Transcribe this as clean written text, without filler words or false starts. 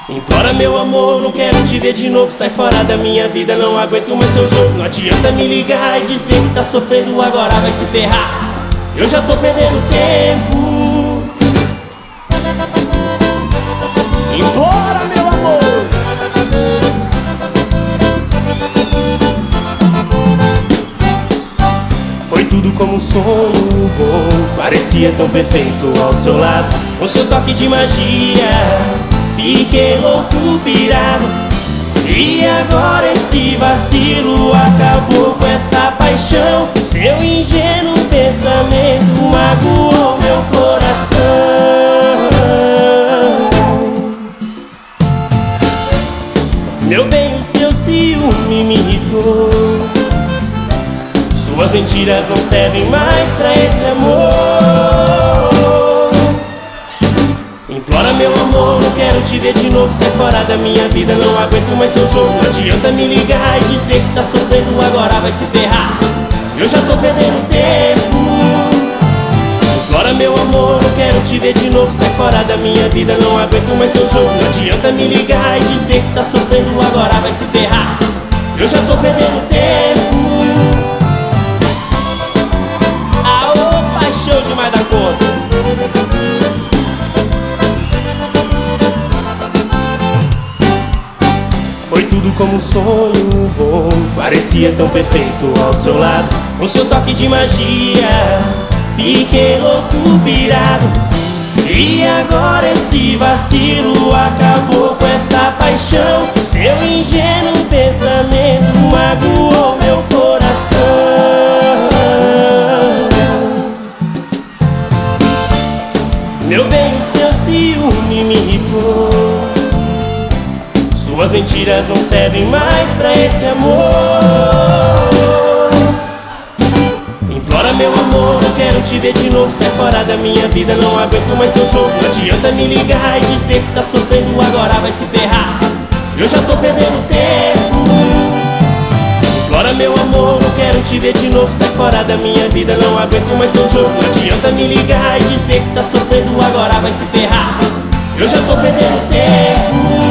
Implora meu amor, não quero te ver de novo. Sai fora da minha vida, não aguento mais seu jogo. Não adianta me ligar e dizer que tá sofrendo, agora vai se ferrar. Eu já tô perdendo tempo. Implora meu amor. Foi tudo como um sonho bom, parecia tão perfeito ao seu lado. Com seu toque de magia fiquei louco, pirado. E agora esse vacilo acabou com essa paixão. Seu ingênuo pensamento magoou meu coração. Meu bem, o seu ciúme me irritou. Suas mentiras não servem mais pra esse amor. Implora meu amor, não quero te ver de novo. Sai fora da minha vida, não aguento mais seu jogo. Não adianta me ligar e dizer que tá sofrendo, agora vai se ferrar. Eu já tô perdendo tempo. Implora meu amor, não quero te ver de novo. Sai fora da minha vida, não aguento mais seu jogo. Não adianta me ligar e dizer que tá sofrendo, agora vai se ferrar. Eu já tô perdendo tempo. Aô, paixão demais da conta. Foi tudo como um sonho bom, parecia tão perfeito ao seu lado. Com seu toque de magia fiquei louco, pirado. E agora esse vacilo acabou com essa paixão. Seu ingênuo pensamento magoou meu coração. Meu bem, o seu ciúme me irritou. Suas mentiras não servem mais pra esse amor. Implora meu amor, não quero te ver de novo. Sai fora da minha vida, não aguento mais seu jogo. Não adianta me ligar e dizer que tá sofrendo, agora vai se ferrar. Eu já tô perdendo tempo. Implora meu amor, não quero te ver de novo. Sai fora da minha vida, não aguento mais seu jogo. Não adianta me ligar e dizer que tá sofrendo, agora vai se ferrar. Eu já tô perdendo tempo.